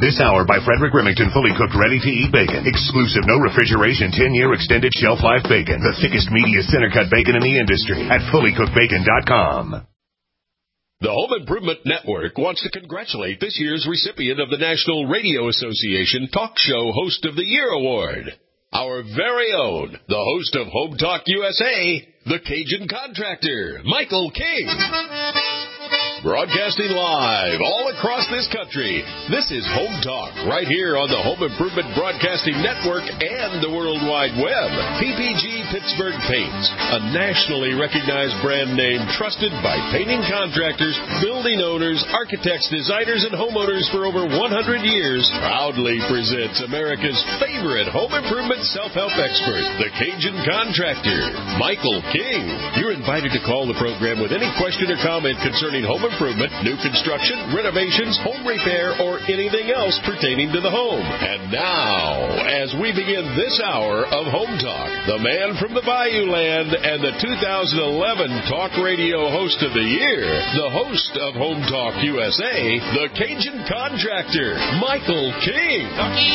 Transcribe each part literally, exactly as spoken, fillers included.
This hour by Frederick Remington, fully cooked, ready-to-eat bacon. Exclusive, no refrigeration, ten-year extended shelf life bacon. The thickest, meatiest, center-cut bacon in the industry at fully cooked bacon dot com. The Home Improvement Network wants to congratulate this year's recipient of the National Radio Association Talk Show Host of the Year Award. Our very own, the host of Home Talk U S A, the Cajun Contractor, Michael King. Broadcasting live all across this country, this is Home Talk, right here on the Home Improvement Broadcasting Network and the World Wide Web. P P G Pittsburgh Paints, a nationally recognized brand name trusted by painting contractors, building owners, architects, designers, and homeowners for over one hundred years, proudly presents America's favorite home improvement self-help expert, the Cajun Contractor, Michael King. You're invited to call the program with any question or comment concerning home improvement, new construction, renovations, home repair, or anything else pertaining to the home. And now, as we begin this hour of Home Talk, the man from the Bayou Land and the two thousand eleven Talk Radio Host of the Year, the host of Home Talk U S A, the Cajun Contractor, Michael King.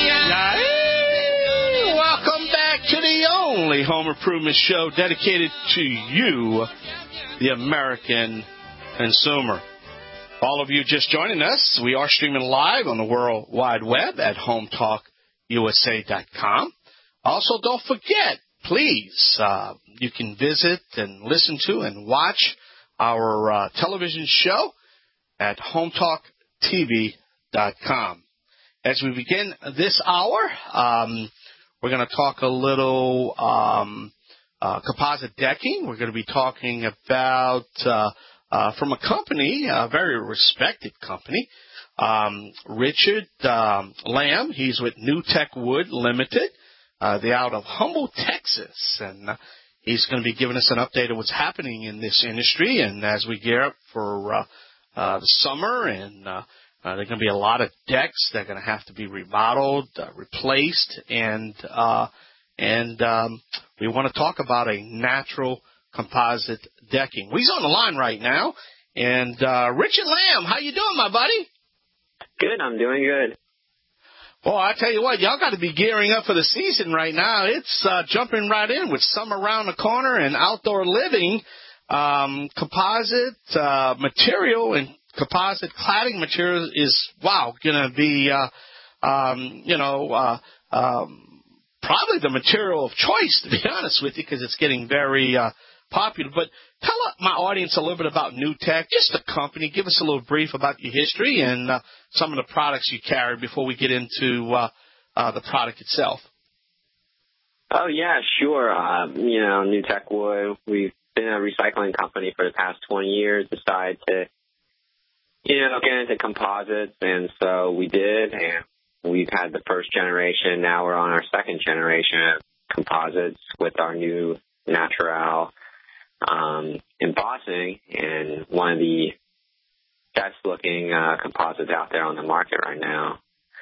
Welcome back to the only home improvement show dedicated to you, the American consumer. All of you just joining us, we are streaming live on the World Wide Web at home talk U S A dot com. Also, don't forget, please, uh, you can visit and listen to and watch our uh, television show at home talk T V dot com. As we begin this hour, um, we're going to talk a little um, uh, composite decking. We're going to be talking about uh, Uh, from a company, a very respected company, um, Richard um, Lamb. He's with New Tech Wood Limited. Uh, they're out of Humble, Texas, and uh, he's going to be giving us an update of what's happening in this industry. And as we gear up for uh, uh, the summer, and uh, uh, there are going to be a lot of decks that are going to have to be remodeled, uh, replaced, and uh, and um, we want to talk about a natural composite decking. Well, he's on the line right now. And uh, Richard Lamb, how you doing, my buddy? Good, I'm doing good. Well, I tell you what, y'all got to be gearing up for the season right now. It's uh, jumping right in with summer around the corner and outdoor living. Um, composite uh, material and composite cladding material is, wow, going to be, uh, um, you know, uh, um, probably the material of choice, to be honest with you, because it's getting very uh, popular. But tell my audience a little bit about New Tech, just the company. Give us a little brief about your history and uh, some of the products you carry before we get into uh, uh, the product itself. Oh, yeah, sure. Uh, you know, New Tech Wood, we've been a recycling company for the past twenty years, decided to, you know, get into composites, and so we did, and we've had the first generation. Now we're on our second generation of composites with our new Natural um, embossing, and one of the best looking uh, composites out there on the market right now.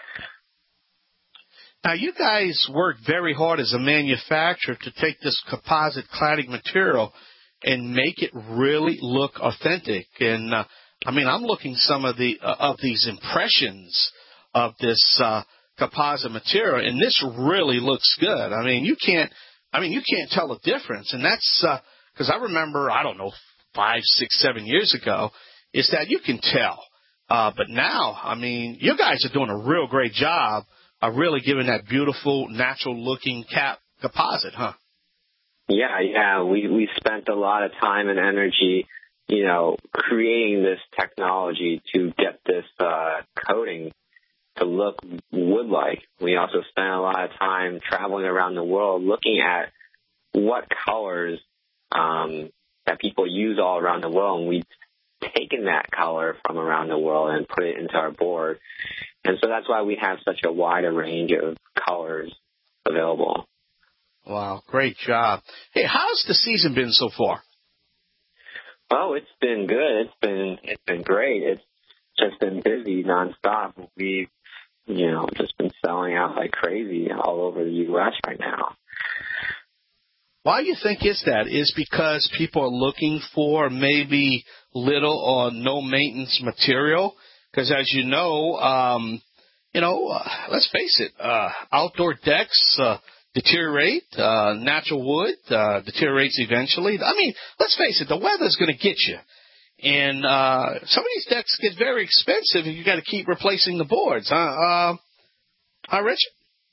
Now, you guys work very hard as a manufacturer to take this composite cladding material and make it really look authentic. And uh, I mean, I'm looking some of the uh, of these impressions of this uh, composite material, and this really looks good. I mean, you can't. I mean, you can't tell the difference, and that's because uh, I remember, I don't know, five, six, seven years ago, is that you can tell. Uh, but now, I mean, you guys are doing a real great job of really giving that beautiful, natural-looking cap composite, huh? Yeah, yeah. We we spent a lot of time and energy, you know, creating this technology to get this uh, coating to look wood-like. We also spent a lot of time traveling around the world looking at what colors um, that people use all around the world, and we've taken that color from around the world and put it into our board. And so that's why we have such a wide range of colors available. Wow, great job. Hey, how's the season been so far? Oh, it's been good. It's been it's been great. It's just been busy nonstop. We've, you know, just been selling out like crazy all over the U S right now. Why do you think is that? Is because people are looking for maybe little or no maintenance material? Because as you know, um, you know, uh, let's face it, uh, outdoor decks uh, deteriorate. Uh, natural wood uh, deteriorates eventually. I mean, let's face it, the weather's going to get you. And uh, some of these decks get very expensive, and you got to keep replacing the boards. Huh, uh, huh Richard?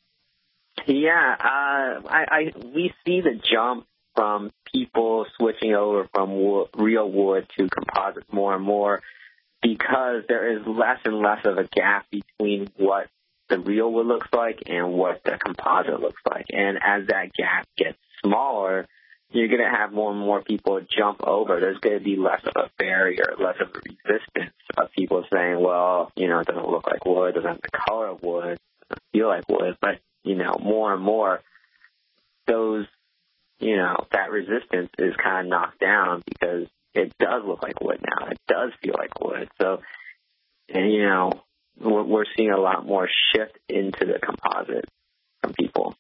Yeah, uh, I, I we see the jump from people switching over from wood, real wood to composites more and more because there is less and less of a gap between what the real wood looks like and what the composite looks like. And as that gap gets smaller, you're going to have more and more people jump over. There's going to be less of a barrier, less of a resistance of people saying, well, you know, it doesn't look like wood, it doesn't have the color of wood, it doesn't feel like wood. But, you know, more and more, those, you know, that resistance is kind of knocked down because it does look like wood now. It does feel like wood. So, and, you know, we're, we're seeing a lot more shift into the composite from people.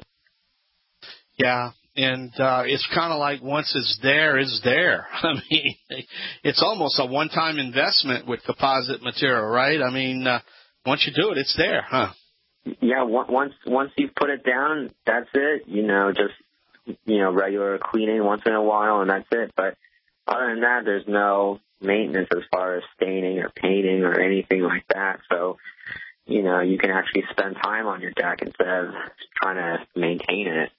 Yeah. And uh, it's kind of like once it's there, it's there. I mean, it's almost a one-time investment with composite material, right? I mean, uh, once you do it, it's there, huh? Yeah, once once you put it down, that's it. You know, just, you know, regular cleaning once in a while, and that's it. But other than that, there's no maintenance as far as staining or painting or anything like that. So, you know, you can actually spend time on your deck instead of trying to maintain it.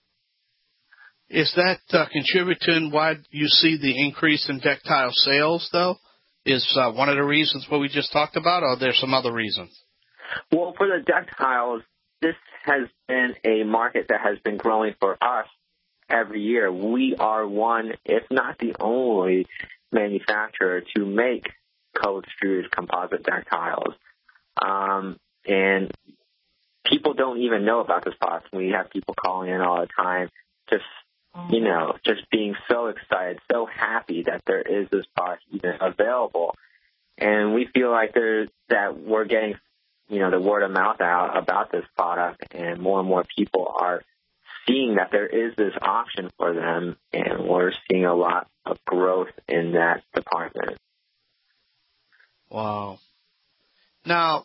Is that uh, contributing why you see the increase in deck tile sales, though? Is uh, one of the reasons what we just talked about, or are there some other reasons? Well, for the deck tiles, this has been a market that has been growing for us every year. We are one, if not the only, manufacturer to make cold-extruded composite deck tiles. Um, and people don't even know about this product. We have people calling in all the time, just you know, just being so excited, so happy that there is this product even available. And we feel like there's, that we're getting, you know, the word of mouth out about this product, and more and more people are seeing that there is this option for them, and we're seeing a lot of growth in that department. Wow. Now,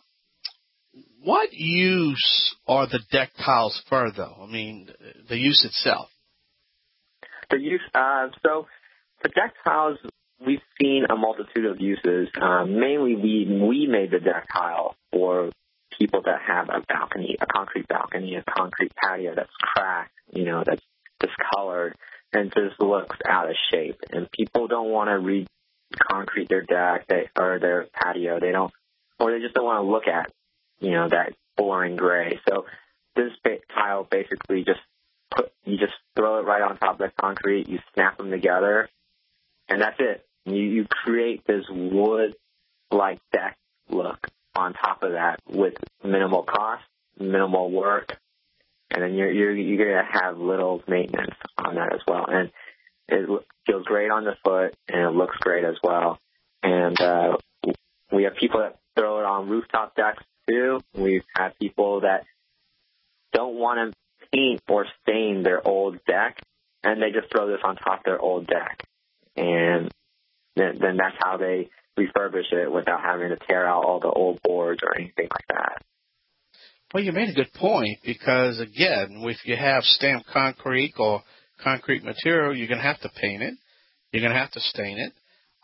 what use are the deck tiles for, though? I mean, the use itself. The use, uh, so the deck tiles, we've seen a multitude of uses. Um, mainly, we we made the deck tile for people that have a balcony, a concrete balcony, a concrete patio that's cracked, you know, that's discolored and just looks out of shape. And people don't want to re-concrete their deck they, or their patio. They don't, or they just don't want to look at, you know, that boring gray. So this tile basically just Put, you just throw it right on top of the concrete, you snap them together, and that's it. You, you create this wood-like deck look on top of that with minimal cost, minimal work, and then you're, you're, you're going to have little maintenance on that as well. And it feels great on the foot, and it looks great as well. And uh, we have people that throw it on rooftop decks, too. We've had people that don't want to paint or stain their old deck, and they just throw this on top of their old deck. And then, then that's how they refurbish it without having to tear out all the old boards or anything like that. Well, you made a good point because, again, if you have stamped concrete or concrete material, you're going to have to paint it. You're going to have to stain it.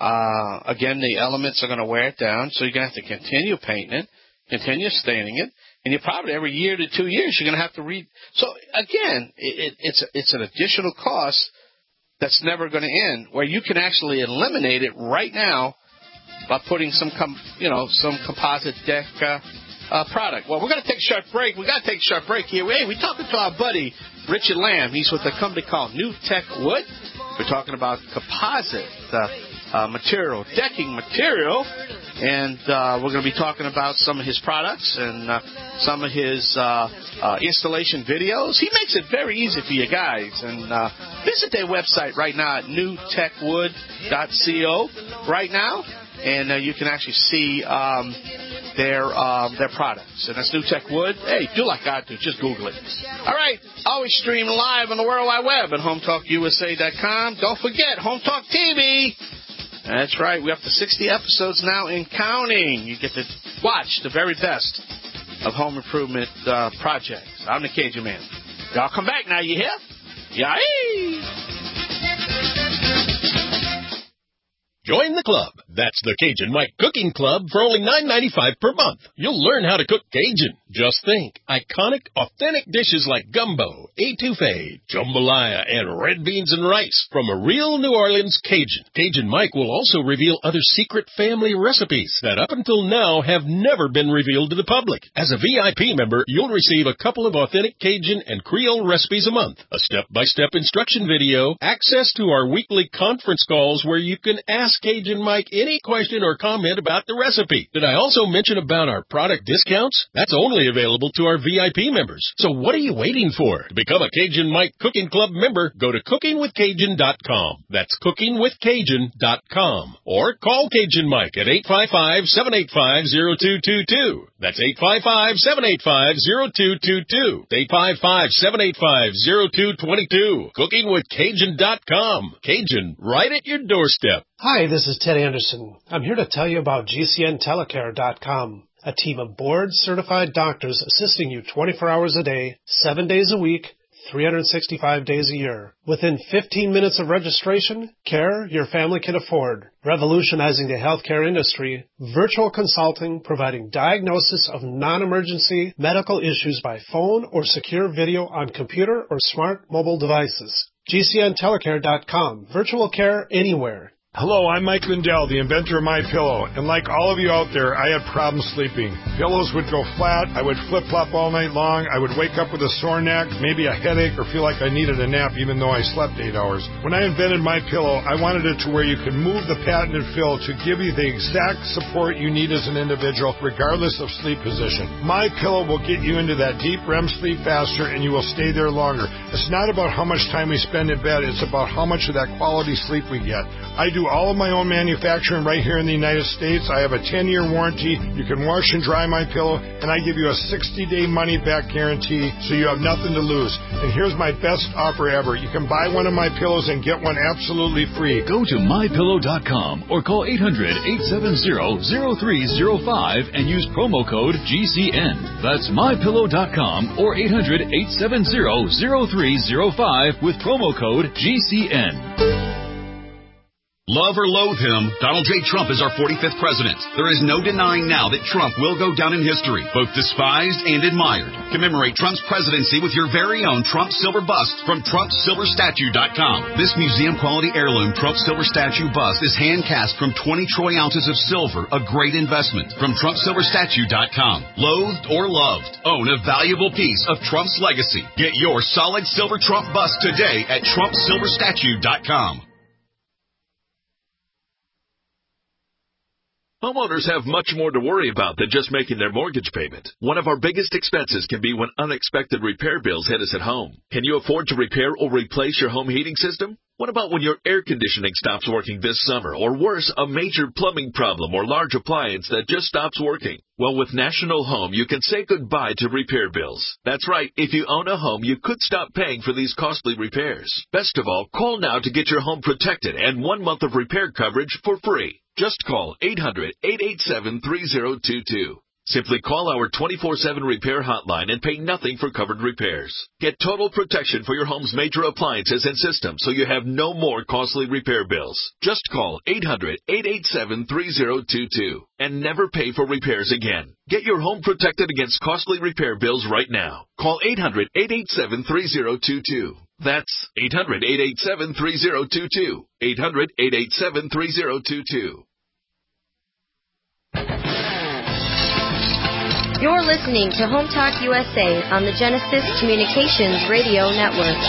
Uh, again, the elements are going to wear it down, so you're going to have to continue painting it, continue staining it. And you probably every year to two years you're going to have to read. So again, it, it's it's an additional cost that's never going to end. Where you can actually eliminate it right now by putting some com, you know some composite deck uh, uh, product. Well, we're going to take a short break. We got to take a short break here. Hey, we're talking to our buddy Richard Lamb. He's with a company called New Tech Wood. We're talking about composite uh, uh, material, decking material. And uh, we're going to be talking about some of his products and uh, some of his uh, uh, installation videos. He makes it very easy for you guys. And uh, visit their website right now at new tech wood dot co right now. And uh, you can actually see um, their um, their products. And that's New Tech Wood. Hey, do like I do. Just Google it. All right. Always stream live on the World Wide Web at home talk u s a dot com. Don't forget, Home Talk T V. That's right. We're up to sixty episodes now and counting. You get to watch the very best of home improvement uh, projects. I'm the Cajun Man. Y'all come back now, you hear? Yay! Join the club. That's the Cajun Mike Cooking Club for only nine ninety-five per month. You'll learn how to cook Cajun. Just think, iconic, authentic dishes like gumbo, etouffee, jambalaya, and red beans and rice from a real New Orleans Cajun. Cajun Mike will also reveal other secret family recipes that up until now have never been revealed to the public. As a V I P member, you'll receive a couple of authentic Cajun and Creole recipes a month, a step-by-step instruction video, access to our weekly conference calls where you can ask Cajun Mike any question or comment about the recipe. Did I also mention about our product discounts? That's only available to our V I P members. So what are you waiting for? To become a Cajun Mike Cooking Club member, go to cooking with cajun dot com. That's cooking with cajun dot com. Or call Cajun Mike at eight five five, seven eight five, zero two two two. That's eight five five, seven eight five, zero two two two. eight five five, seven eight five, zero two two two. cooking with cajun dot com. Cajun, right at your doorstep. Hi, this is Ted Anderson. I'm here to tell you about G C N telecare dot com, a team of board-certified doctors assisting you twenty-four hours a day, seven days a week, three hundred sixty-five days a year. Within fifteen minutes of registration, care your family can afford. Revolutionizing the healthcare industry, virtual consulting providing diagnosis of non-emergency medical issues by phone or secure video on computer or smart mobile devices. G C N telecare dot com. Virtual care anywhere. Hello, I'm Mike Lindell, the inventor of MyPillow, and like all of you out there, I had problems sleeping. Pillows would go flat, I would flip-flop all night long, I would wake up with a sore neck, maybe a headache, or feel like I needed a nap even though I slept eight hours. When I invented MyPillow, I wanted it to where you could move the patented fill to give you the exact support you need as an individual, regardless of sleep position. MyPillow will get you into that deep R E M sleep faster, and you will stay there longer. It's not about how much time we spend in bed, it's about how much of that quality sleep we get. I do all of my own manufacturing right here in the United States. I have a ten-year warranty. You can wash and dry my pillow, and I give you a sixty-day money-back guarantee, so you have nothing to lose. And here's my best offer ever. You can buy one of my pillows and get one absolutely free. Go to my pillow dot com or call eight hundred, eight seven zero, zero three zero five and use promo code G C N. That's my pillow dot com or eight hundred, eight seven zero, zero three zero five with promo code G C N. Love or loathe him, Donald J. Trump is our forty-fifth president. There is no denying now that Trump will go down in history, both despised and admired. Commemorate Trump's presidency with your very own Trump Silver Bust from Trump Silver Statue dot com. This museum-quality heirloom Trump Silver Statue Bust is hand-cast from twenty troy ounces of silver, a great investment. From Trump Silver Statue dot com. Loathed or loved, own a valuable piece of Trump's legacy. Get your solid silver Trump bust today at Trump Silver Statue dot com. Homeowners have much more to worry about than just making their mortgage payment. One of our biggest expenses can be when unexpected repair bills hit us at home. Can you afford to repair or replace your home heating system? What about when your air conditioning stops working this summer? Or worse, a major plumbing problem or large appliance that just stops working? Well, with National Home, you can say goodbye to repair bills. That's right. If you own a home, you could stop paying for these costly repairs. Best of all, call now to get your home protected and one month of repair coverage for free. Just call eight hundred, eight eight seven, three zero two two. Simply call our twenty-four seven repair hotline and pay nothing for covered repairs. Get total protection for your home's major appliances and systems so you have no more costly repair bills. Just call eight hundred, eight eight seven, three zero two two and never pay for repairs again. Get your home protected against costly repair bills right now. Call eight hundred, eight eight seven, three zero two two. That's eight hundred, eight eight seven, three zero two two. eight hundred, eight eight seven, three zero two two. You're listening to Home Talk U S A on the Genesis Communications Radio Network.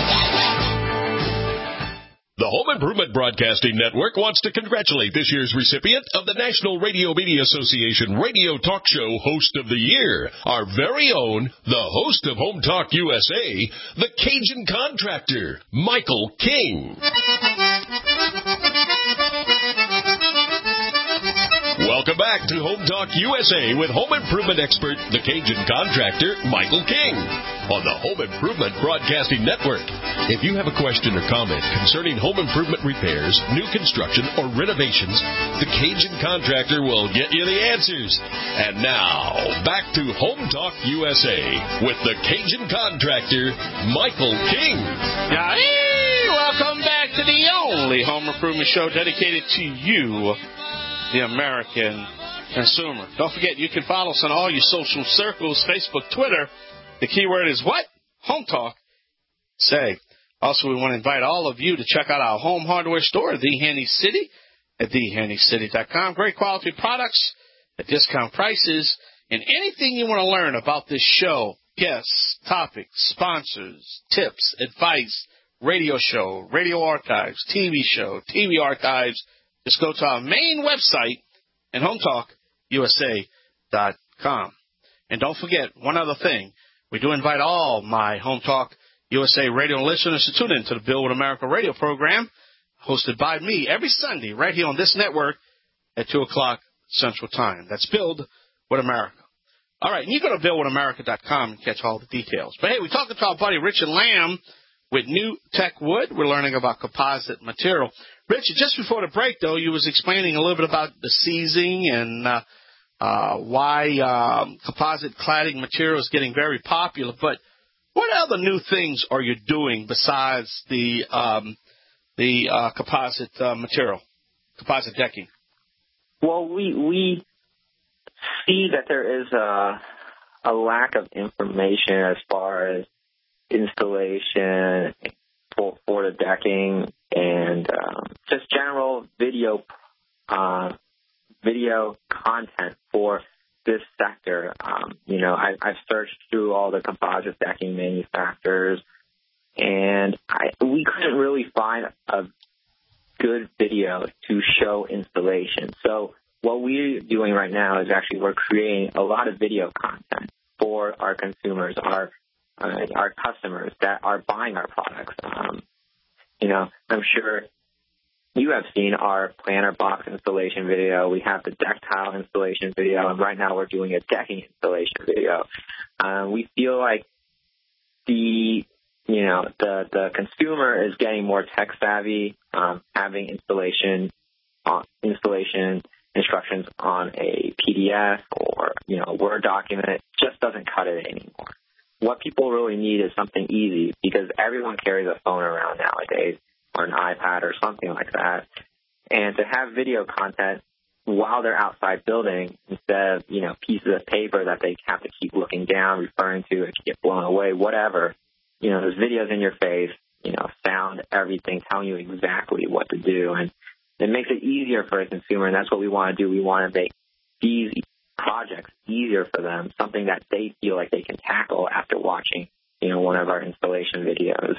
The Home Improvement Broadcasting Network wants to congratulate this year's recipient of the National Radio Media Association Radio Talk Show Host of the Year, our very own, the host of Home Talk U S A, the Cajun Contractor, Michael King. Welcome back to Home Talk U S A with home improvement expert, the Cajun contractor, Michael King, on the Home Improvement Broadcasting Network. If you have a question or comment concerning home improvement repairs, new construction, or renovations, the Cajun contractor will get you the answers. And now, back to Home Talk U S A with the Cajun contractor, Michael King. Hey, welcome back to the only home improvement show dedicated to you, the American consumer. Don't forget, you can follow us on all your social circles, Facebook, Twitter. The keyword is what? Home Talk. Say. Also, we want to invite all of you to check out our home hardware store, The Handy City, at the handy city dot com. Great quality products at discount prices. And anything you want to learn about this show, guests, topics, sponsors, tips, advice, radio show, radio archives, T V show, T V archives, just go to our main website at home talk U S A dot com. And don't forget, one other thing. We do invite all my Home Talk U S A radio listeners to tune in to the Build with America radio program, hosted by me every Sunday right here on this network at two o'clock Central Time. That's Build with America. All right, and you go to build with america dot com and catch all the details. But, hey, we're talking to our buddy Richard Lamb with New Tech Wood. We're learning about composite material. Richard, just before the break, though, you was explaining a little bit about the seizing and uh, uh, why um, composite cladding material is getting very popular. But what other new things are you doing besides the um, the uh, composite uh, material, composite decking? Well, we we see that there is a, a lack of information as far as installation for, for the decking and um, just general video uh, video content for this sector. Um, you know, I, I've searched through all the composite decking manufacturers, and I, we couldn't really find a good video to show installation. So what we're doing right now is actually we're creating a lot of video content for our consumers, our uh, our customers that are buying our products. Um, you know, I'm sure you have seen our planter box installation video. We have the deck tile installation video, and right now we're doing a decking installation video. Uh, we feel like the you know the the consumer is getting more tech savvy. Um, having installation uh, installation instructions on a P D F or you know Word document just doesn't cut it anymore. What people really need is something easy, because everyone carries a phone around nowadays, or an iPad or something like that. And to have video content while they're outside building, instead of, you know, pieces of paper that they have to keep looking down, referring to, it can get blown away, whatever, you know, there's videos in your face, you know, sound, everything, telling you exactly what to do. And it makes it easier for a consumer, and that's what we want to do. We want to make these projects easier for them, something that they feel like they can tackle after watching, you know, one of our installation videos.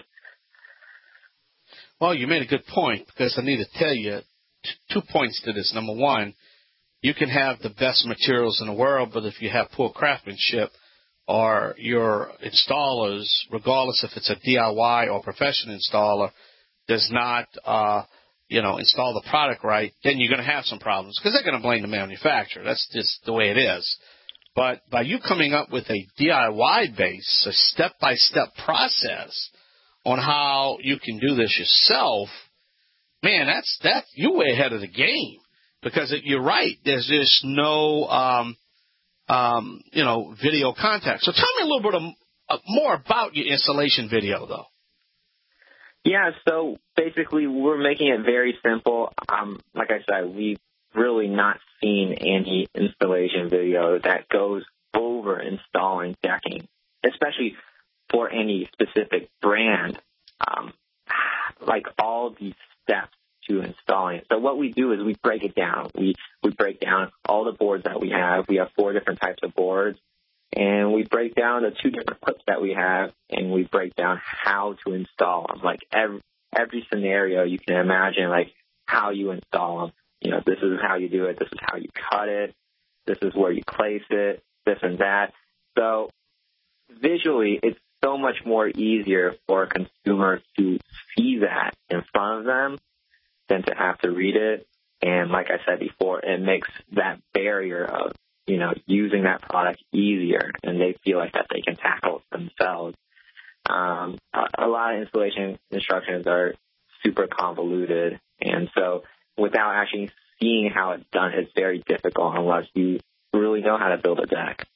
Well, you made a good point, because I need to tell you t- two points to this. Number one, you can have the best materials in the world, but if you have poor craftsmanship, or your installers, regardless if it's a D I Y or professional installer, does not, uh, you know, install the product right, then you're going to have some problems, because they're going to blame the manufacturer. That's just the way it is. But by you coming up with a D I Y base, a step-by-step process on how you can do this yourself, man, that's that you're way ahead of the game, because it, you're right. There's just no, um, um, you know, video contact. So tell me a little bit of, uh, more about your installation video, though. Yeah, so basically we're making it very simple. Um, like I said, we've really not seen any installation video that goes over installing decking, especially for any specific brand, um, like all these steps to installing it. So what we do is we break it down. We we break down all the boards that we have. We have four different types of boards, and we break down the two different clips that we have, and we break down how to install them. Like every every scenario you can imagine, like how you install them. You know, this is how you do it. This is how you cut it. This is where you place it. This and that. So visually, it's so much more easier for a consumer to see that in front of them than to have to read it. And like I said before, it makes that barrier of, you know, using that product easier, and they feel like that they can tackle it themselves. Um, a, a lot of installation instructions are super convoluted, and so without actually seeing how it's done, it's very difficult unless you really know how to build a deck.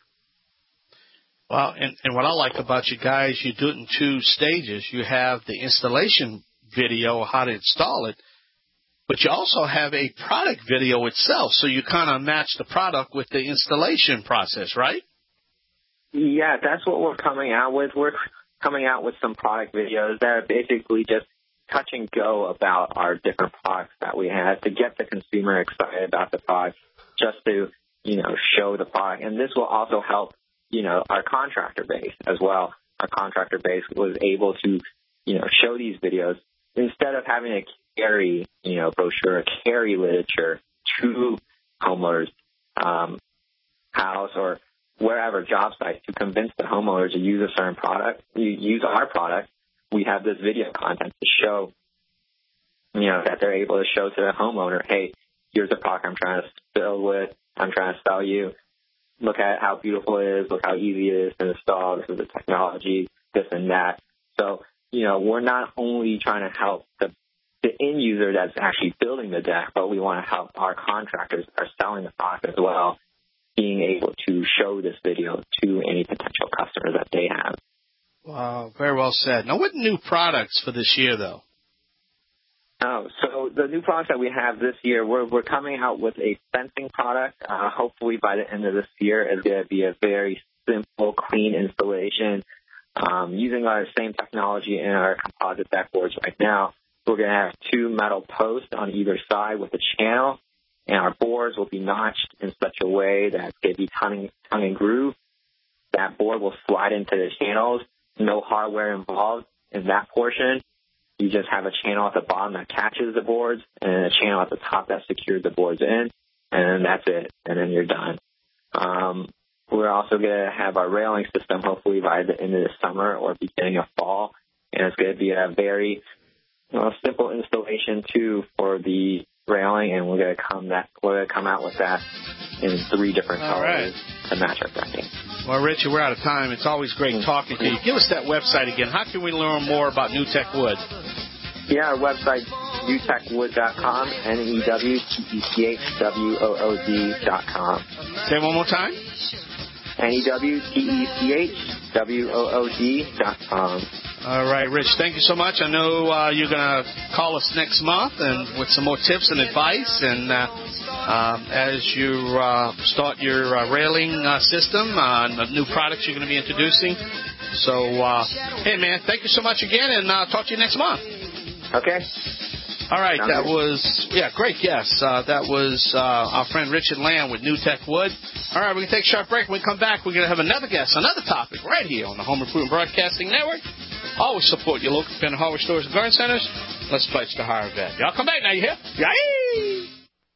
Well, and, and what I like about you guys, you do it in two stages. You have the installation video, how to install it, but you also have a product video itself, so you kind of match the product with the installation process, right? Yeah, that's what we're coming out with. We're coming out with some product videos that are basically just touch and go about our different products that we have to get the consumer excited about the product, just to, you know, show the product. And this will also help, you know, our contractor base as well. Our contractor base was able to, you know, show these videos instead of having to carry, you know, brochure, carry literature to homeowners' um, house or wherever job site to convince the homeowner to use a certain product, you use our product. We have this video content to show, you know, that they're able to show to the homeowner, hey, here's the product I'm trying to build with, I'm trying to sell you. Look at how beautiful it is. Look how easy it is to install. This is the technology, this and that. So, you know, we're not only trying to help the, the end user that's actually building the deck, but we want to help our contractors that are selling the product as well, being able to show this video to any potential customer that they have. Wow, very well said. Now, what new products for this year, though? Oh, so the new products that we have this year, we're we're coming out with a fencing product. Uh, hopefully by the end of this year, it's going to be a very simple, clean installation. Um, using our same technology in our composite deck boards right now, we're going to have two metal posts on either side with a channel, and our boards will be notched in such a way that it's going to be tongue, tongue and groove. That board will slide into the channels. No hardware involved in that portion. You just have a channel at the bottom that catches the boards and a channel at the top that secures the boards in, and that's it. And then you're done. Um, we're also going to have our railing system hopefully by the end of the summer or beginning of fall, and it's going to be a very you know, simple installation too for the railing, and we're going to come that we're going to come out with that in three different All colors right. to match our decking. Well, Richard, we're out of time. It's always great talking to you. Give us that website again. How can we learn more about NewTek Wood? Yeah, our website, new tech wood dot com, N E W T E C H W O O D dot com. Say it one more time. N E W T E C H W O O D dot com. All right, Rich, thank you so much. I know uh, you're going to call us next month and with some more tips and advice. And uh, um, as you uh, start your uh, railing uh, system, uh, and the new products you're going to be introducing. So, uh, hey, man, thank you so much again, and I'll uh, talk to you next month. Okay. All right, Sounds that good. was, yeah, great guest. Uh, that was uh, our friend Richard Lamb with NewTek Wood. All right, we're going to take a short break. When we come back, we're going to have another guest, another topic right here on the Home Improvement Broadcasting Network. Always support your local independent hardware stores and garden centers. Let's pledge to hire a vet. Y'all come back now, you hear? Yay!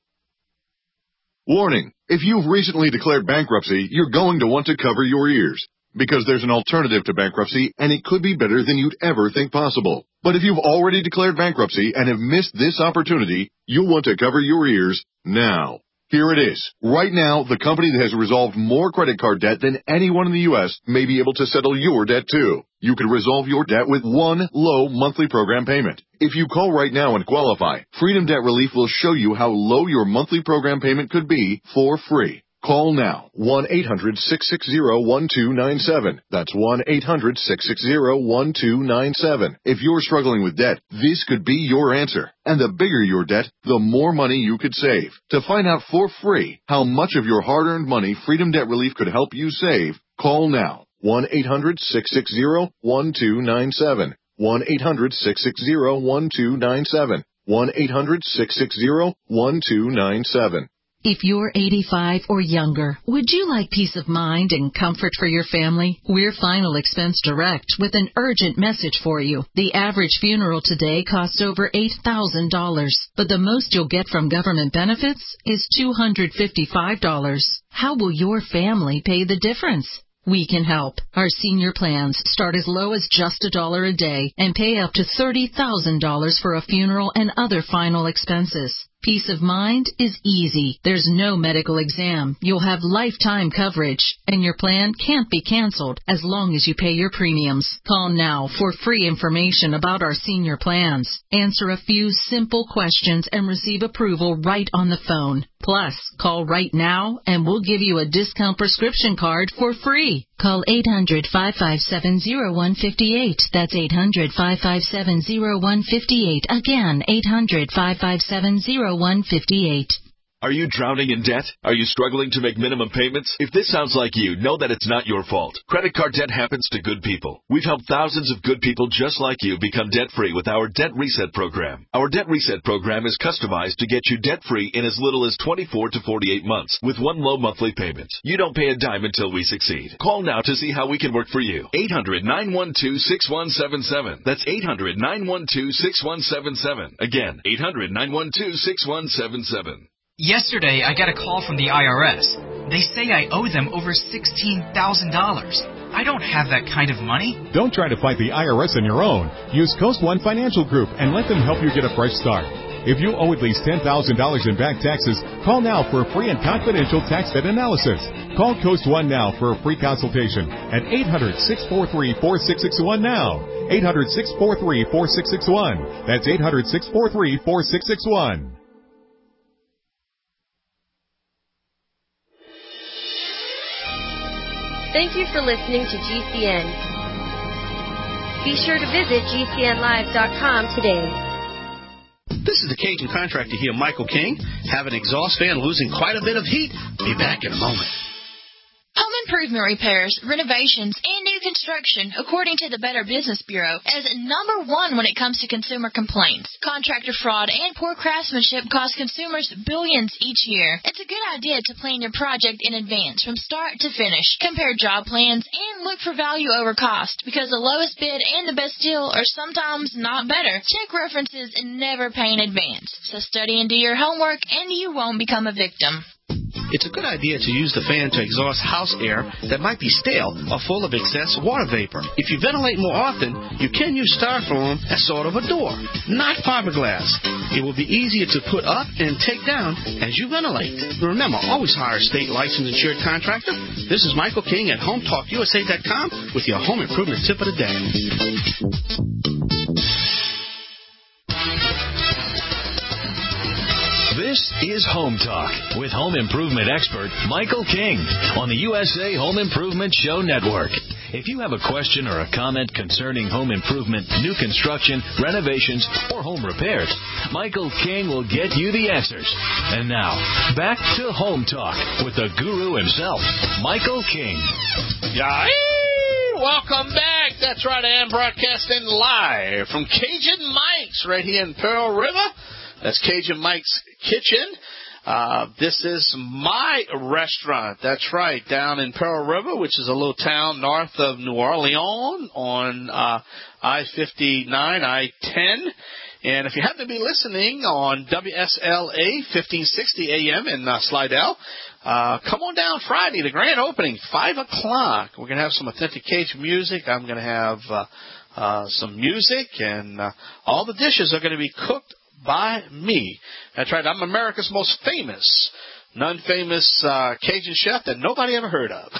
Warning, if you've recently declared bankruptcy, you're going to want to cover your ears. Because there's an alternative to bankruptcy, and it could be better than you'd ever think possible. But if you've already declared bankruptcy and have missed this opportunity, you'll want to cover your ears now. Here it is. Right now, the company that has resolved more credit card debt than anyone in the U S may be able to settle your debt too. You can resolve your debt with one low monthly program payment. If you call right now and qualify, Freedom Debt Relief will show you how low your monthly program payment could be for free. Call now, one eight hundred six six zero one two nine seven. That's one eight hundred six six zero one two nine seven. If you're struggling with debt, this could be your answer. And the bigger your debt, the more money you could save. To find out for free how much of your hard-earned money Freedom Debt Relief could help you save, call now, one eight hundred six six zero one two nine seven. one eight hundred six six zero one two nine seven. one eight hundred six six zero one two nine seven. If you're eighty-five or younger, would you like peace of mind and comfort for your family? We're Final Expense Direct with an urgent message for you. The average funeral today costs over eight thousand dollars, but the most you'll get from government benefits is two hundred fifty-five dollars. How will your family pay the difference? We can help. Our senior plans start as low as just a dollar a day and pay up to thirty thousand dollars for a funeral and other final expenses. Peace of mind is easy. There's no medical exam. You'll have lifetime coverage, and your plan can't be canceled as long as you pay your premiums. Call now for free information about our senior plans. Answer a few simple questions and receive approval right on the phone. Plus, call right now and we'll give you a discount prescription card for free. Call eight hundred, five five seven, zero one five eight. That's eight hundred, five five seven, zero one five eight. Again, eight hundred, five five seven, zero one five eight. Are you drowning in debt? Are you struggling to make minimum payments? If this sounds like you, know that it's not your fault. Credit card debt happens to good people. We've helped thousands of good people just like you become debt-free with our Debt Reset program. Our Debt Reset program is customized to get you debt-free in as little as twenty-four to forty-eight months with one low monthly payment. You don't pay a dime until we succeed. Call now to see how we can work for you. eight hundred, nine one two, six one seven seven. That's eight hundred, nine one two, six one seven seven. Again, eight hundred, nine one two, six one seven seven. Yesterday, I got a call from the I R S. They say I owe them over sixteen thousand dollars. I don't have that kind of money. Don't try to fight the I R S on your own. Use Coast One Financial Group and let them help you get a fresh start. If you owe at least ten thousand dollars in back taxes, call now for a free and confidential tax debt analysis. Call Coast One now for a free consultation at eight hundred, six four three, four six six one now. eight hundred, six four three, four six six one. That's eight hundred, six four three, four six six one. Thank you for listening to G C N. Be sure to visit G C N live dot com today. This is the Cajun contractor here, Michael King. Have an exhaust fan losing quite a bit of heat? Be back in a moment. Home improvement repairs, renovations, and new construction, according to the Better Business Bureau, is number one when it comes to consumer complaints. Contractor fraud and poor craftsmanship cost consumers billions each year. It's a good idea to plan your project in advance from start to finish. Compare job plans and look for value over cost, because the lowest bid and the best deal are sometimes not better. Check references and never pay in advance. So study and do your homework, and you won't become a victim. It's a good idea to use the fan to exhaust house air that might be stale or full of excess water vapor. If you ventilate more often, you can use styrofoam as sort of a door, not fiberglass. It will be easier to put up and take down as you ventilate. Remember, always hire a state licensed insured contractor. This is Michael King at Home Talk U S A dot com with your home improvement tip of the day. This is Home Talk with home improvement expert Michael King on the U S A Home Improvement Show Network. If you have a question or a comment concerning home improvement, new construction, renovations, or home repairs, Michael King will get you the answers. And now, back to Home Talk with the guru himself, Michael King. Yeah, welcome back. That's right, I am broadcasting live from Cajun Mike's right here in Pearl River. That's Cajun Mike's Kitchen. Uh, this is my restaurant. That's right, down in Pearl River, which is a little town north of New Orleans on uh, I fifty-nine, I ten. And if you happen to be listening on W S L A fifteen sixty A M in uh, Slidell, uh, come on down Friday, the grand opening, five o'clock. We're going to have some authentic Cajun music. I'm going to have uh, uh, some music, and uh, all the dishes are going to be cooked by me. That's right, I'm America's most famous, non-famous uh, Cajun chef that nobody ever heard of.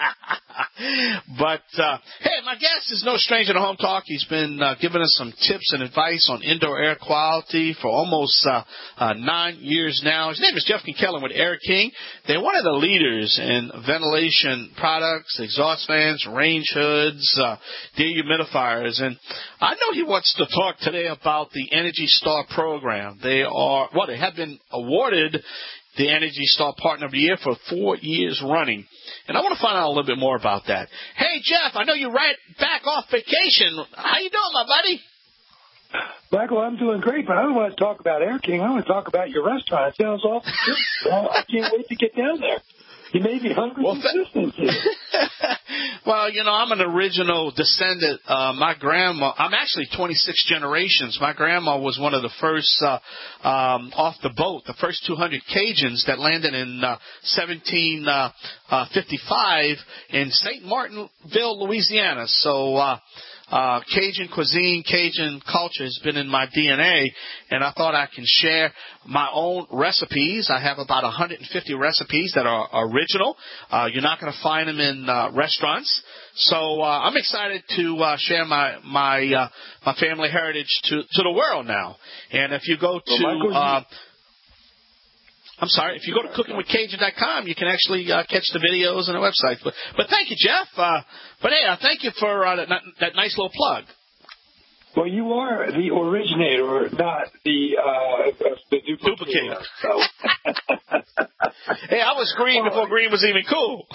But, uh, hey, my guest is no stranger to Home Talk. He's been uh, giving us some tips and advice on indoor air quality for almost uh, uh, nine years now. His name is Jeff Kinkellan with Air King. They're one of the leaders in ventilation products, exhaust fans, range hoods, uh, dehumidifiers. And I know he wants to talk today about the Energy Star program. They are, well, they have been awarded the Energy Star Partner of the Year for four years running. And I want to find out a little bit more about that. Hey, Jeff, I know you're right back off vacation. How you doing, my buddy? Michael, I'm doing great, but I don't want to talk about Air King. I want to talk about your restaurant. It sounds awful good. I can't wait to get down there. You made me hungry well, consistency. Well, you know, I'm an original descendant. Uh, my grandma, I'm actually twenty-six generations. My grandma was one of the first uh, um, off the boat, the first two hundred Cajuns that landed in uh, seventeen fifty-five in Saint Martinville, Louisiana. So uh, uh, Cajun cuisine, Cajun culture has been in my D N A, and I thought I can share my own recipes. I have about one hundred fifty recipes that are original. Uh, you're not going to find them in uh, restaurants. So uh, I'm excited to uh, share my my uh, my family heritage to to the world now. And if you go to uh, I'm sorry, if you go to cooking with cajun dot com, you can actually uh, catch the videos and the website. But, but thank you, Jeff. Uh, but, hey, uh, thank you for uh, that, that nice little plug. Well, you are the originator, not the, uh, the duplicator. So. Hey, I was green before green was even cool.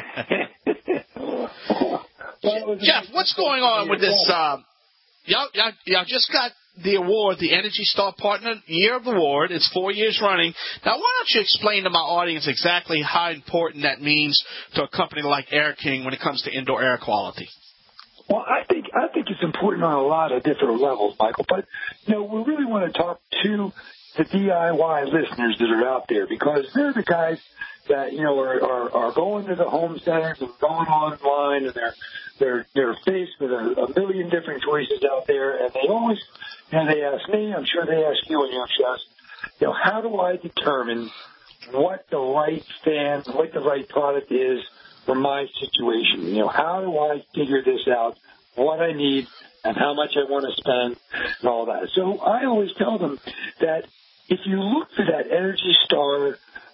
Jeff, what's going on with this? Uh, y'all, y'all, y'all just got the award, the Energy Star Partner Year of Award. It's four years running. Now, why don't you explain to my audience exactly how important that means to a company like Air King when it comes to indoor air quality? Well, I think I think it's important on a lot of different levels, Michael. But, you know, we really want to talk to the D I Y listeners that are out there because they're the guys that, you know, are, are, are going to the home centers and going online and they're they're they're faced with a, a million different choices out there, and they always, you know, they ask me, I'm sure they ask you on your shows, you know, how do I determine what the right fan, what the right product is for my situation? You know, how do I figure this out, what I need, and how much I want to spend, and all that. So I always tell them that if you look for that Energy Star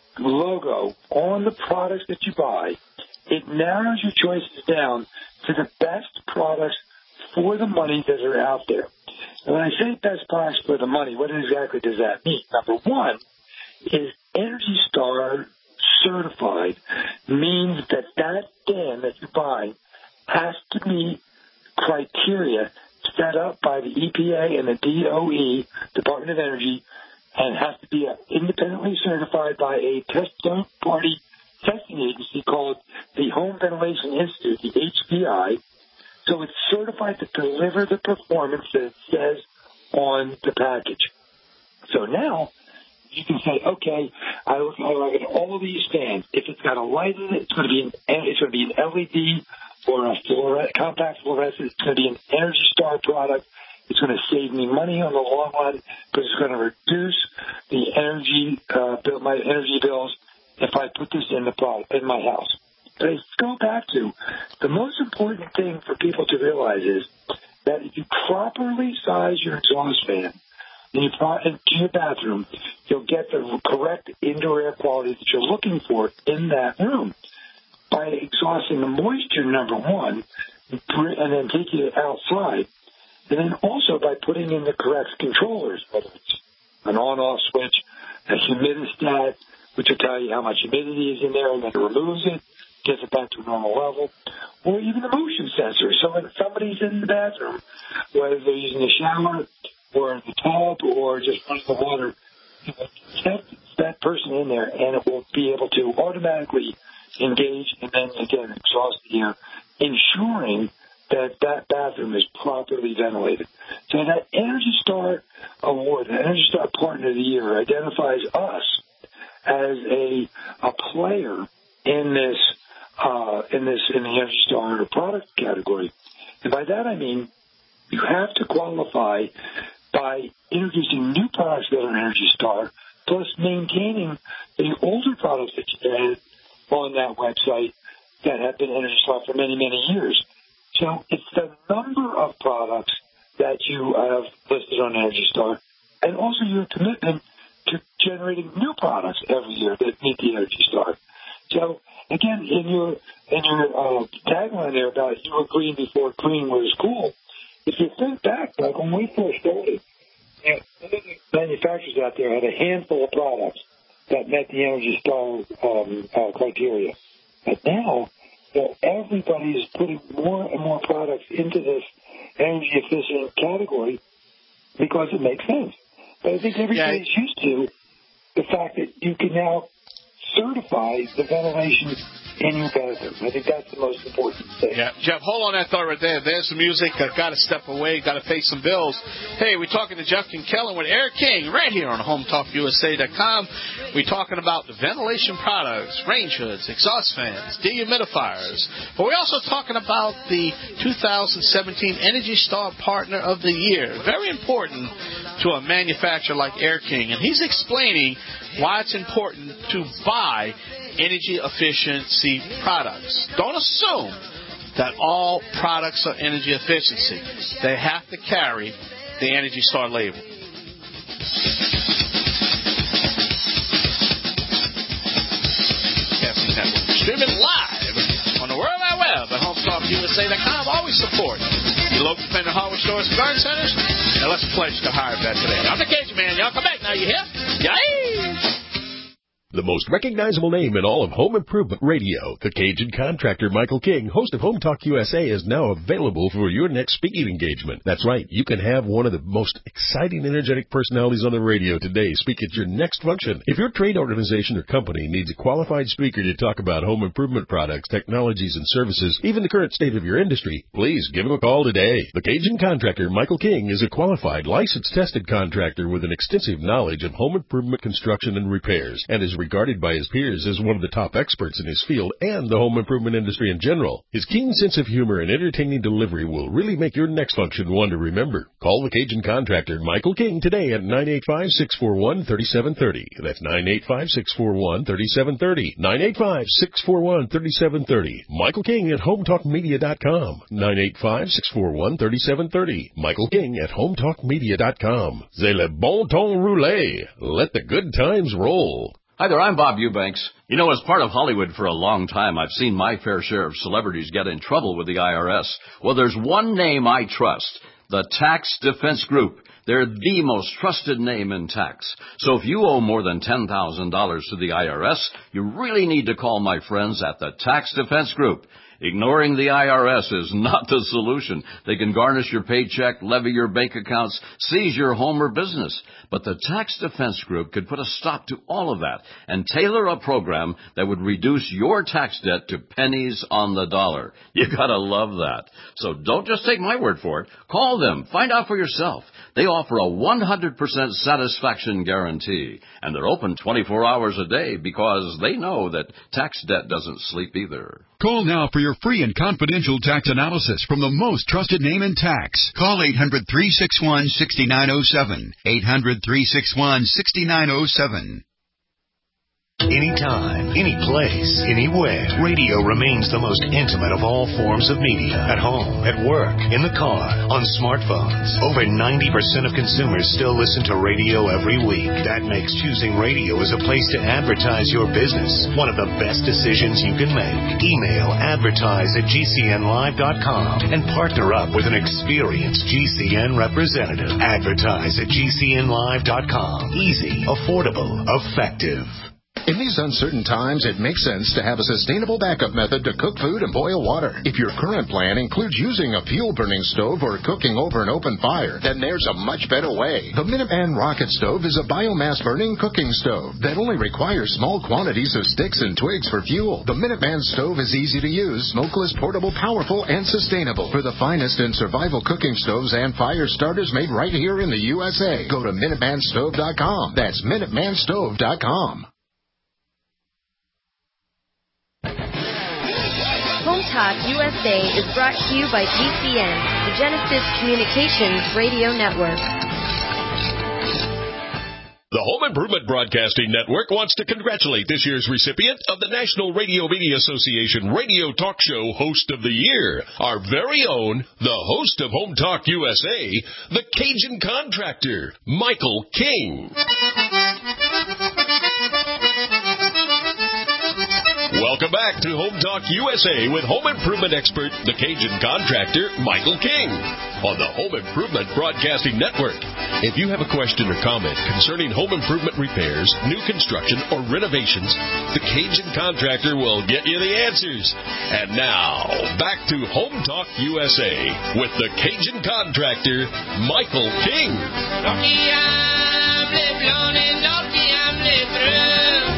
logo on the products that you buy, it narrows your choices down to the best products for the money that are out there. And when I say best products for the money, what exactly does that mean? Number one is Energy Star certified means that that fan that you buy has to meet criteria set up by the E P A and the D O E, Department of Energy, and has to be independently certified by a test third-party testing agency called the Home Ventilation Institute, the H V I. So it's certified to deliver the performance that it says on the package. So now you can say, okay, I look at all these fans. If it's got a light in it, it's going to be an it's going to be an L E D or a fluorescent, compact fluorescent. It's going to be an Energy Star product. It's going to save me money on the long run because it's going to reduce the energy uh, bill, my energy bills if I put this in the product in my house. But I go back to the most important thing for people to realize is that if you properly size your exhaust fan and you pro- into your bathroom, you'll get the correct indoor air quality that you're looking for in that room by exhausting the moisture, number one, and then taking it outside. And then also by putting in the correct controllers, whether it's an on-off switch, a humidistat, which will tell you how much humidity is in there, and then it removes it, gets it back to a normal level, or even the motion sensor. So when somebody's in the bathroom, whether they're using the shower or the tub or just running the water, set that person in there, and it will be able to automatically engage and then, again, exhaust the air, ensuring that that bathroom is properly ventilated. So that Energy Star Award, the Energy Star Partner of the Year, identifies us as a a player in this uh, in this in the Energy Star product category. And by that I mean you have to qualify by introducing new products that are Energy Star, plus maintaining the older products that you had on that website that have been Energy Star for many, many years. So it's the number of products that you have listed on Energy Star, and also your commitment to generating new products every year that meet the Energy Star. So again, in your in your uh, tagline there about you were green before green was cool, if you think back, like when we first started, you know, manufacturers out there had a handful of products that met the Energy Star um, uh, criteria, but now, you know, everybody is putting more and more products into this energy efficient category because it makes sense. But I think everybody's yeah. used to the fact that you can now certifies the ventilation in your bathroom. I think that's the most important thing. Yeah, Jeff, hold on that thought right there. There's the music. I've got to step away. Got to pay some bills. Hey, we're talking to Jeff Kinkellen with Air King right here on home talk U S A dot com. We're talking about the ventilation products, range hoods, exhaust fans, dehumidifiers. But we're also talking about the two thousand seventeen Energy Star Partner of the Year. Very important to a manufacturer like Air King. And he's explaining why it's important to buy energy efficiency products. Don't assume that all products are energy efficiency. They have to carry the Energy Star label. Streaming live on the World Wide Web at home talk U S A dot com. Always support your local independent hardware stores and garden centers. And let's pledge to hire that today. I'm the Cajun Man. Y'all come back now. You hear? Yay! The most recognizable name in all of home improvement radio, the Cajun contractor Michael King, host of Home Talk U S A, is now available for your next speaking engagement. That's right, you can have one of the most exciting, energetic personalities on the radio today speak at your next function. If your trade organization or company needs a qualified speaker to talk about home improvement products, technologies, and services, even the current state of your industry, please give him a call today. The Cajun contractor Michael King is a qualified, licensed, tested contractor with an extensive knowledge of home improvement construction and repairs, and is regarded by his peers as one of the top experts in his field and the home improvement industry in general. His keen sense of humor and entertaining delivery will really make your next function one to remember. Call the Cajun contractor Michael King today at nine eight five, six four one, three seven three zero. That's nine eight five, six four one, three seven three zero. nine eight five, six four one, three seven three zero. Michael King at home talk media dot com. nine eight five, six four one, three seven three zero. Michael King at home talk media dot com. C'est le bon ton roulé. Let the good times roll. Hi there, I'm Bob Eubanks. You know, as part of Hollywood for a long time, I've seen my fair share of celebrities get in trouble with the I R S. Well, there's one name I trust, the Tax Defense Group. They're the most trusted name in tax. So if you owe more than ten thousand dollars to the I R S, you really need to call my friends at the Tax Defense Group. Ignoring the I R S is not the solution. They can garnish your paycheck, levy your bank accounts, seize your home or business. But the Tax Defense Group could put a stop to all of that and tailor a program that would reduce your tax debt to pennies on the dollar. You gotta love that. So don't just take my word for it. Call them. Find out for yourself. They offer a one hundred percent satisfaction guarantee. And they're open twenty-four hours a day because they know that tax debt doesn't sleep either. Call now for your free and confidential tax analysis from the most trusted name in tax. Call eight hundred, three six one, six nine zero seven. eight hundred, three six one, six nine zero seven. Anytime, any place, anywhere, radio remains the most intimate of all forms of media. At home, at work, in the car, on smartphones. Over ninety percent of consumers still listen to radio every week. That makes choosing radio as a place to advertise your business one of the best decisions you can make. Email advertise at G C N live dot com and partner up with an experienced G C N representative. Advertise at G C N live dot com. Easy, affordable, effective. In these uncertain times, it makes sense to have a sustainable backup method to cook food and boil water. If your current plan includes using a fuel-burning stove or cooking over an open fire, then there's a much better way. The Minuteman Rocket Stove is a biomass-burning cooking stove that only requires small quantities of sticks and twigs for fuel. The Minuteman Stove is easy to use, smokeless, portable, powerful, and sustainable. For the finest in survival cooking stoves and fire starters made right here in the U S A, go to Minuteman Stove dot com. That's Minuteman Stove dot com. Home Talk U S A is brought to you by G C N, the Genesis Communications Radio Network. The Home Improvement Broadcasting Network wants to congratulate this year's recipient of the National Radio Media Association Radio Talk Show Host of the Year, our very own, the host of Home Talk U S A, the Cajun Contractor, Michael King. Welcome back to Home Talk U S A with home improvement expert, the Cajun Contractor, Michael King, on the Home Improvement Broadcasting Network. If you have a question or comment concerning home improvement repairs, new construction, or renovations, the Cajun Contractor will get you the answers. And now, back to Home Talk U S A with the Cajun Contractor, Michael King.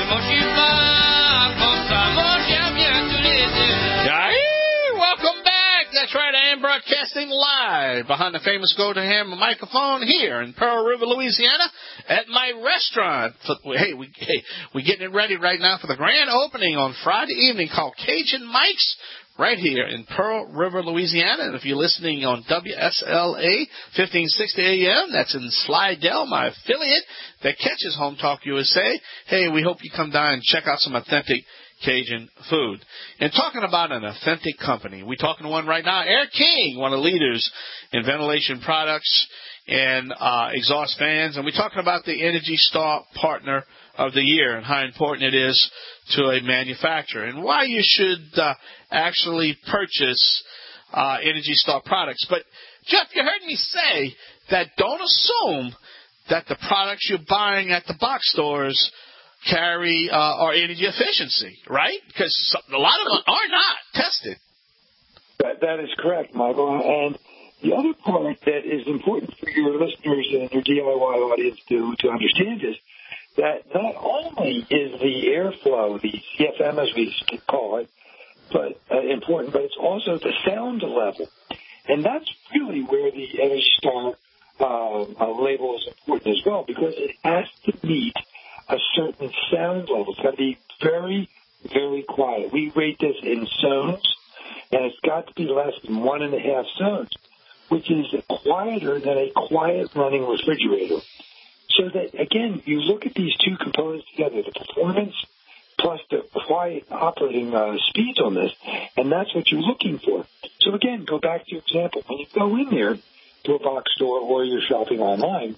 Welcome back. That's right. I am broadcasting live behind the famous Golden Hammer microphone here in Pearl River, Louisiana, at my restaurant. Hey, we hey, we're getting it ready right now for the grand opening on Friday evening called Cajun Mike's, right here in Pearl River, Louisiana. And if you're listening on W S L A fifteen sixty A M, that's in Slidell, my affiliate that catches Home Talk U S A. Hey, we hope you come down and check out some authentic Cajun food. And talking about an authentic company, we're talking to one right now, Air King, one of the leaders in ventilation products and uh, exhaust fans. And we're talking about the Energy Star Partner of the Year and how important it is to a manufacturer and why you should uh, actually purchase uh, Energy Star products. But, Jeff, you heard me say that don't assume that the products you're buying at the box stores carry uh, or energy efficiency, right? Because a lot of them are not tested. That, that is correct, Michael. And the other part that is important for your listeners and your D I Y audience to, to understand is that not only is the airflow, the C F M as we call it, but uh, important, but it's also the sound level. And that's really where the Energy Star uh, uh, label is important as well, because it has to meet a certain sound level. It's got to be very, very quiet. We rate this in zones, and it's got to be less than one and a half zones, which is quieter than a quiet running refrigerator. So that, again, you look at these two components together, the performance plus the quiet operating uh, speeds on this, and that's what you're looking for. So, again, go back to your example. When you go in there to a box store or you're shopping online,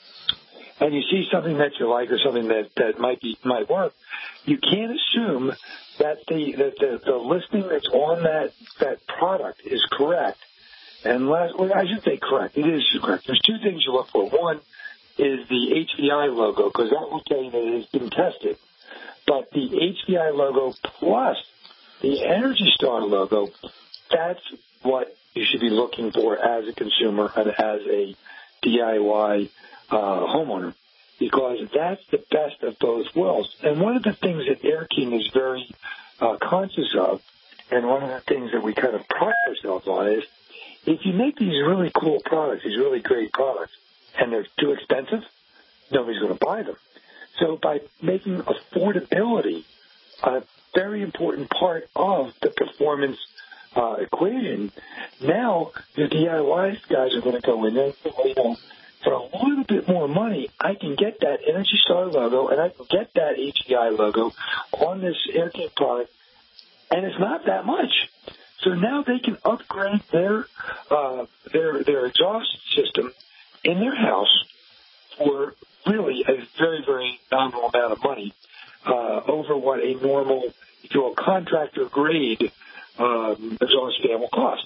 and you see something that you like or something that, that might be might work, you can't assume that the that the, the listing that's on that, that product is correct. Unless, well, I should say correct. It is correct. There's two things you look for. One is the H V I logo, because that will tell you that it has been tested. But the H V I logo plus the Energy Star logo, that's what you should be looking for as a consumer and as a D I Y Uh, homeowner, because that's the best of both worlds. And one of the things that Air King is very uh, conscious of, and one of the things that we kind of pride ourselves on is, if you make these really cool products, these really great products, and they're too expensive, nobody's going to buy them. So by making affordability a very important part of the performance uh, equation, now the D I Y guys are going to go in there and say, well, you know, for a little bit more money, I can get that Energy Star logo and I can get that H V I logo on this Air King product, and it's not that much. So now they can upgrade their uh, their their exhaust system in their house for really a very, very nominal amount of money uh, over what a normal, if you will, contractor grade um, exhaust fan will cost.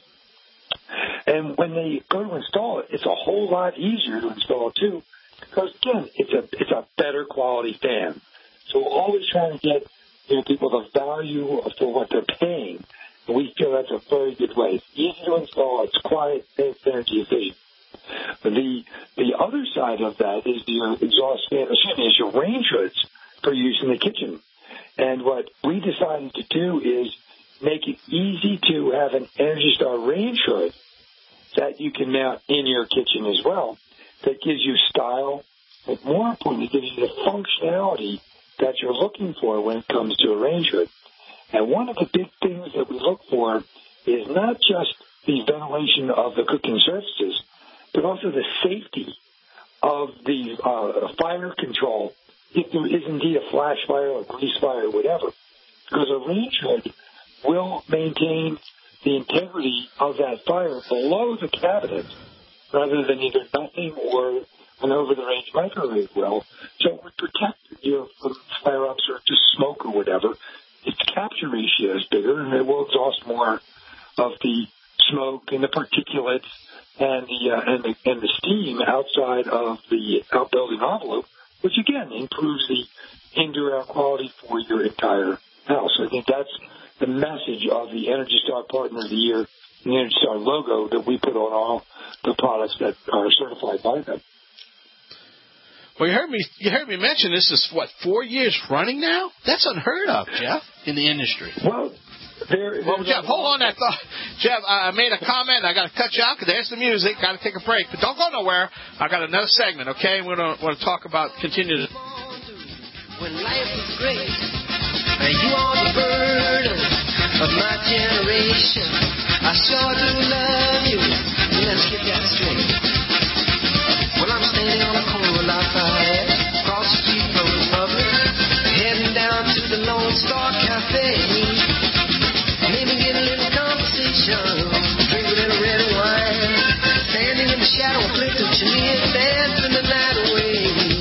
And when they go to install it, it's a whole lot easier to install too, because again, it's a it's a better quality fan. So we're always trying to get you know, people the value for what they're paying. And we feel that's a very good way. It's easy to install. It's quiet. It's energy efficient. The the other side of that is your exhaust fan. Excuse me, is your range hoods for use in the kitchen. And what we decided to do is make it easy to have an Energy Star range hood that you can mount in your kitchen as well. That gives you style, but more importantly, gives you the functionality that you're looking for when it comes to a range hood. And one of the big things that we look for is not just the ventilation of the cooking surfaces, but also the safety of the uh, fire control, if there is indeed a flash fire or grease fire or whatever. Because a range hood will maintain the integrity of that fire below the cabinet rather than either nothing or an over-the-range microwave will. So it would protect you from flare-ups or just smoke or whatever. Its capture ratio is bigger, and it will exhaust more of the smoke and the particulates and the uh, and the and the steam outside of the outbuilding envelope, which again improves the indoor air quality for your entire house. I think that's the message of the Energy Star Partner of the Year, and the Energy Star logo that we put on all the products that are certified by them. Well, you heard me. You heard me mention this is what four years running now. That's unheard of, Jeff, in the industry. Well, there. Well, Jeff, hold on that thought. Jeff, I made a comment. I got to cut you out because there's the music. Got to take a break, but don't go nowhere. I got another segment. Okay, we're gonna want to talk about continue. To... When life is great, and you are the burden of my generation, I sure do love you. Let's get that straight. Well, I'm standing on a corner of Lafayette, across the street from the Republic, heading down to the Lone Star Cafe. Maybe get a little conversation, drink a little red wine, standing in the shadow of Clifton Chimney, dancing the night away.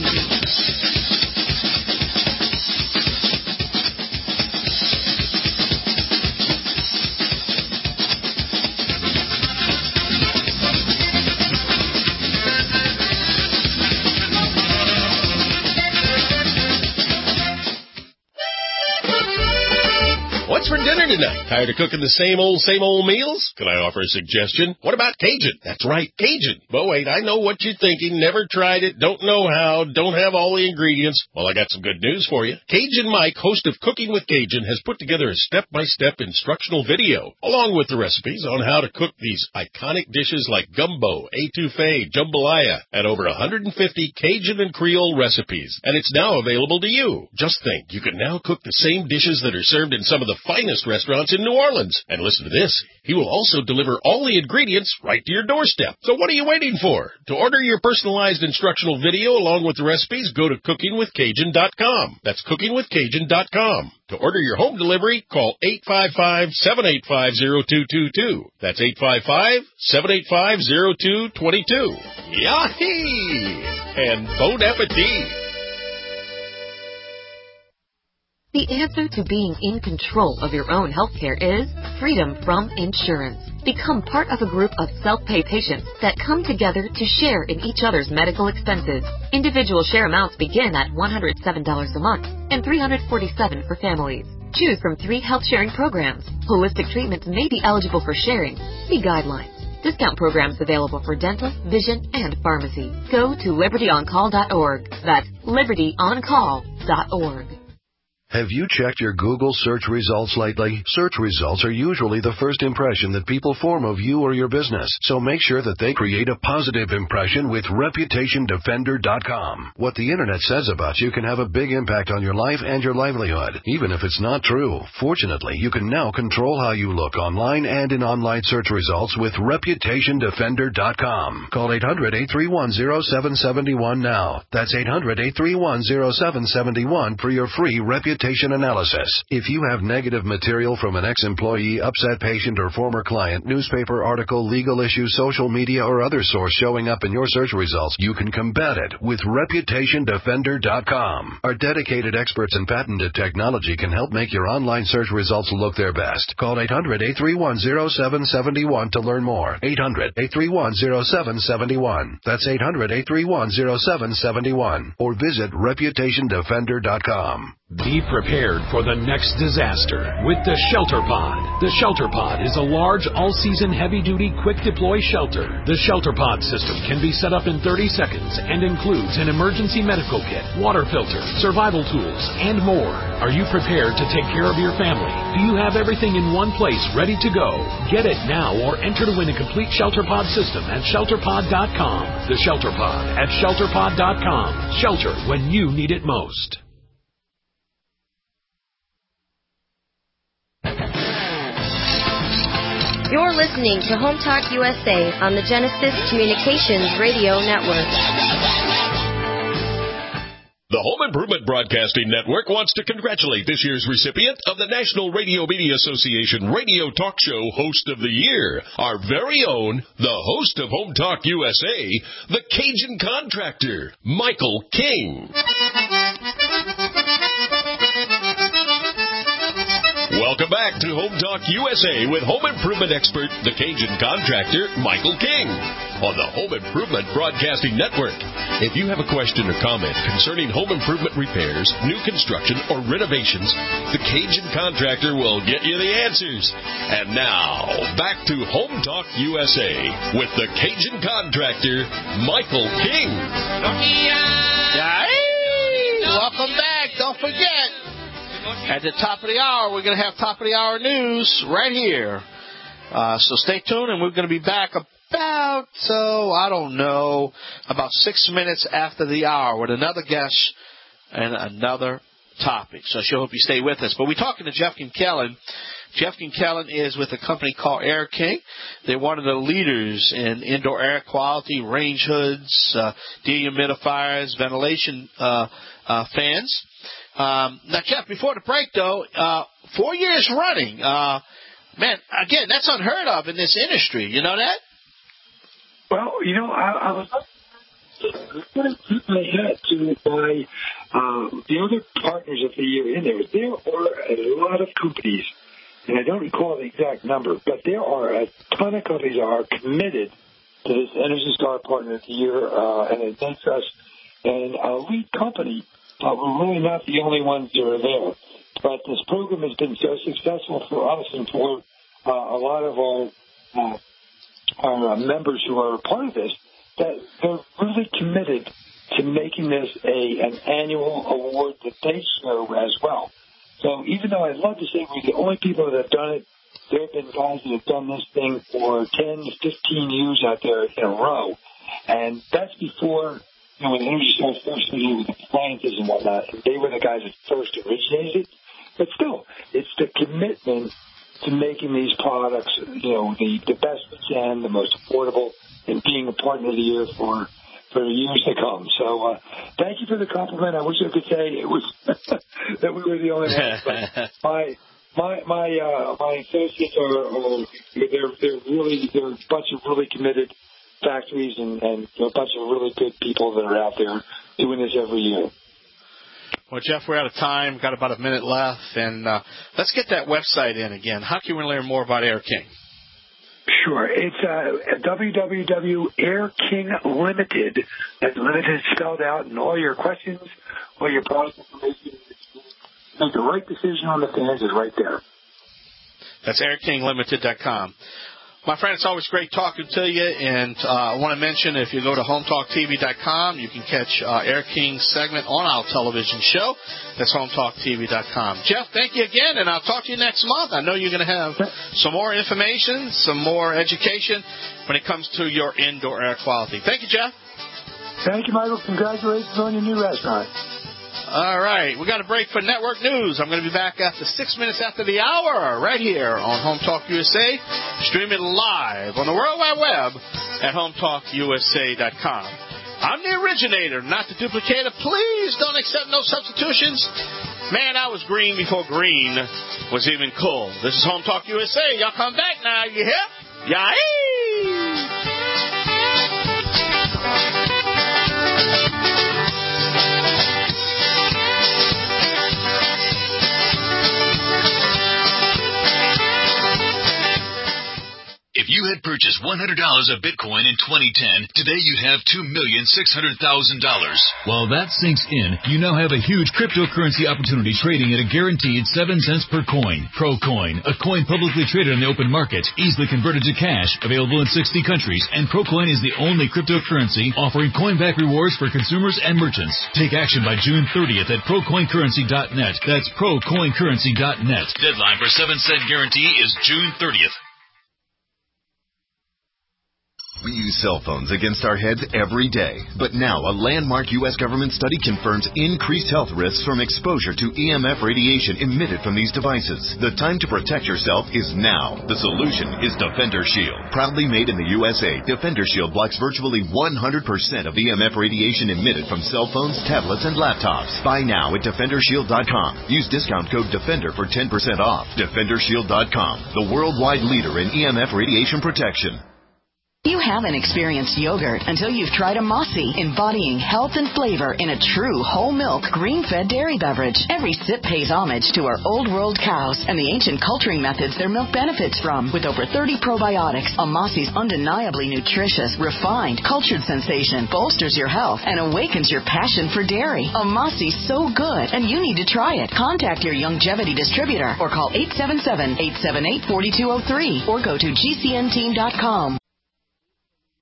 What's for dinner tonight? Tired of cooking the same old, same old meals? Can I offer a suggestion? What about Cajun? That's right, Cajun. But wait, I know what you're thinking. Never tried it, don't know how, don't have all the ingredients. Well, I got some good news for you. Cajun Mike, host of Cooking with Cajun, has put together a step-by-step instructional video, along with the recipes on how to cook these iconic dishes like gumbo, etouffee, jambalaya, and over one hundred fifty Cajun and Creole recipes. And it's now available to you. Just think, you can now cook the same dishes that are served in some of the finest restaurants in New Orleans. And listen to this, he will also deliver all the ingredients right to your doorstep. So what are you waiting for? To order your personalized instructional video along with the recipes, go to cooking with cajun dot com. That's cooking with cajun dot com. To order your home delivery, call eight five five, seven eight five, zero two two two. That's eight five five, seven eight five, zero two two two. Yahee! And bon appetit! The answer to being in control of your own healthcare is freedom from insurance. Become part of a group of self-pay patients that come together to share in each other's medical expenses. Individual share amounts begin at one hundred seven dollars a month and three hundred forty-seven dollars for families. Choose from three health-sharing programs. Holistic treatments may be eligible for sharing. See guidelines. Discount programs available for dental, vision, and pharmacy. Go to liberty on call dot org. That's liberty on call dot org. Have you checked your Google search results lately? Search results are usually the first impression that people form of you or your business, so make sure that they create a positive impression with reputation defender dot com. What the internet says about you can have a big impact on your life and your livelihood, even if it's not true. Fortunately, you can now control how you look online and in online search results with reputation defender dot com. Call eight hundred, eight three one, zero seven seven one now. That's eight hundred, eight three one, zero seven seven one for your free reputation analysis. If you have negative material from an ex-employee, upset patient, or former client, newspaper article, legal issue, social media, or other source showing up in your search results, you can combat it with reputation defender dot com. Our dedicated experts in patented technology can help make your online search results look their best. Call eight hundred, eight three one, zero seven seven one to learn more. eight hundred, eight three one, zero seven seven one. That's eight hundred, eight three one, zero seven seven one. Or visit reputation defender dot com. Be prepared for the next disaster with the Shelter Pod. The Shelter Pod is a large, all-season, heavy-duty, quick-deploy shelter. The Shelter Pod system can be set up in thirty seconds and includes an emergency medical kit, water filter, survival tools, and more. Are you prepared to take care of your family? Do you have everything in one place ready to go? Get it now or enter to win a complete Shelter Pod system at shelter pod dot com. The Shelter Pod at shelter pod dot com. Shelter when you need it most. You're listening to Home Talk U S A on the Genesis Communications Radio Network. The Home Improvement Broadcasting Network wants to congratulate this year's recipient of the National Radio Media Association Radio Talk Show Host of the Year, our very own, the host of Home Talk U S A, the Cajun Contractor, Michael King. Welcome back to Home Talk U S A with home improvement expert, the Cajun Contractor, Michael King, on the Home Improvement Broadcasting Network. If you have a question or comment concerning home improvement repairs, new construction, or renovations, the Cajun Contractor will get you the answers. And now, back to Home Talk U S A with the Cajun Contractor, Michael King. Hey, welcome back. Don't forget, at the top of the hour, we're going to have top of the hour news right here. Uh, so stay tuned, and we're going to be back about, so I don't know, about six minutes after the hour with another guest and another topic. So I sure hope you stay with us. But we're talking to Jeff Kinkellen. Jeff Kinkellen is with a company called Air King. They're one of the leaders in indoor air quality, range hoods, uh, dehumidifiers, ventilation uh, uh, fans. Um, now, Jeff, before the break, though, uh, four years running, uh, man, again, that's unheard of in this industry. You know that? Well, you know, I, I was going to keep my hat to my uh, the other partners of the year in there. There are a lot of companies, and I don't recall the exact number, but there are a ton of companies that are committed to this Energy Star Partner of the Year, uh, and it makes us an elite company, but we're really not the only ones that are there. But this program has been so successful for us and for uh, a lot of our, uh, our uh, members who are a part of this, that they're really committed to making this a an annual award that they show as well. So even though I'd love to say we're the only people that have done it, there have been guys that have done this thing for ten, fifteen years out there in a row. And that's before, you know, when Energy Star first started with appliances and whatnot, and they were the guys that first originated it. But still, it's the commitment to making these products, you know, the, the best we can, the most affordable, and being a partner of the year for for years to come. So uh, thank you for the compliment. I wish I could say it was that we were the only ones. But my my my uh, my associates are, are they're they're really they're a bunch of really committed factories and, and a bunch of really good people that are out there doing this every year. Well, Jeff, we're out of time. Got about a minute left, and uh, let's get that website in again. How can we learn more about Air King? Sure. It's uh, w w w dot air king limited. That's limited spelled out, and all your questions, all your product information, make the right decision on the fans is right there. That's air king limited dot com. My friend, it's always great talking to you, and uh, I want to mention if you go to home talk t v dot com, you can catch uh, Air King's segment on our television show. That's home talk t v dot com. Jeff, thank you again, and I'll talk to you next month. I know you're going to have some more information, some more education when it comes to your indoor air quality. Thank you, Jeff. Thank you, Michael. Congratulations on your new restaurant. All right, we got a break for network news. I'm going to be back after six minutes after the hour, right here on Home Talk U S A, streaming live on the World Wide Web at home talk u s a dot com. I'm the originator, not the duplicator. Please don't accept no substitutions. Man, I was green before green was even cool. This is Home Talk U S A. Y'all come back now, you hear? Yay! If you had purchased one hundred dollars of Bitcoin in twenty ten, today you'd have two million six hundred thousand dollars. While that sinks in, you now have a huge cryptocurrency opportunity trading at a guaranteed seven cents per coin. ProCoin, a coin publicly traded on the open market, easily converted to cash, available in sixty countries, and ProCoin is the only cryptocurrency offering coin-back rewards for consumers and merchants. Take action by June thirtieth at pro coin currency dot net. That's pro coin currency dot net. Deadline for seven cent guarantee is June thirtieth. We use cell phones against our heads every day. But now a landmark U S government study confirms increased health risks from exposure to E M F radiation emitted from these devices. The time to protect yourself is now. The solution is Defender Shield. Proudly made in the U S A, Defender Shield blocks virtually one hundred percent of E M F radiation emitted from cell phones, tablets, and laptops. Buy now at defender shield dot com. Use discount code DEFENDER for ten percent off. defender shield dot com, the worldwide leader in E M F radiation protection. You haven't experienced yogurt until you've tried a Mossy, embodying health and flavor in a true whole milk, green-fed dairy beverage. Every sip pays homage to our old world cows and the ancient culturing methods their milk benefits from. With over thirty probiotics, a Mossy's undeniably nutritious, refined, cultured sensation bolsters your health and awakens your passion for dairy. A Mossy's so good, and you need to try it. Contact your Youngevity distributor or call eight seven seven, eight seven eight, four two zero three or go to G C N team dot com.